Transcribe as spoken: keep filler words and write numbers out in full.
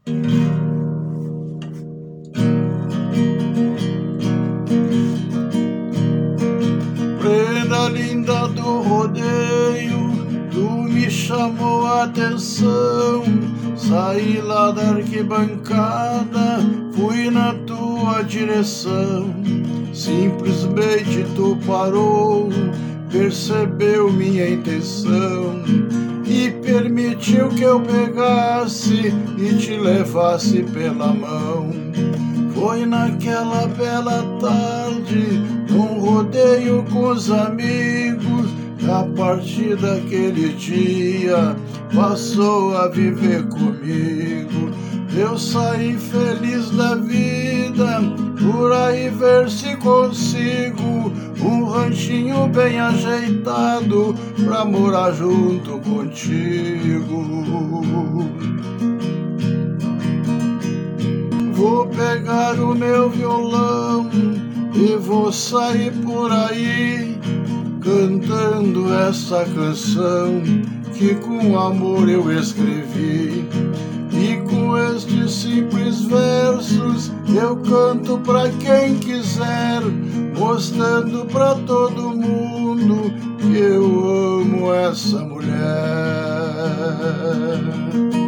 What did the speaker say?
Prenda linda do rodeio, tu me chamou a atenção. Saí lá da arquibancada, fui na tua direção. Simplesmente tu parou, percebeu minha intenção e permitiu que eu pegasse e te levasse pela mão. Foi naquela bela tarde, num rodeio com os amigos, a partir daquele dia passou a viver comigo. Eu saí feliz da vida, por aí ver se consigo um ranchinho bem ajeitado pra morar junto contigo. Vou pegar o meu violão e vou sair por aí cantando essa canção que com amor eu escrevi. E com estes simples versos eu canto pra quem quiser, mostrando pra todo mundo que eu amo essa mulher.